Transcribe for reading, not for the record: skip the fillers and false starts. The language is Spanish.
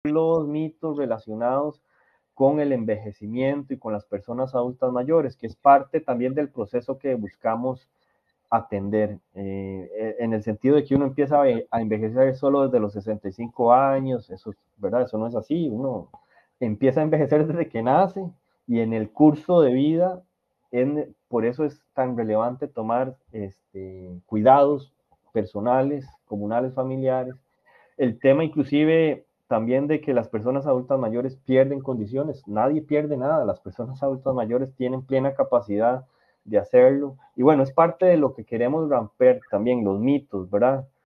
los mitos relacionados con el envejecimiento y con las personas adultas mayores, que es parte también del proceso que buscamos atender, en el sentido de que uno empieza a envejecer solo desde los 65 años, eso, ¿verdad? Eso no es así, uno empieza a envejecer desde que nace y en el curso de vida, por eso es tan relevante tomar cuidados personales, comunales, familiares. El tema inclusive también de que las personas adultas mayores pierden condiciones, nadie pierde nada, las personas adultas mayores tienen plena capacidad de hacerlo. Y bueno, es parte de lo que queremos romper también, los mitos, ¿verdad?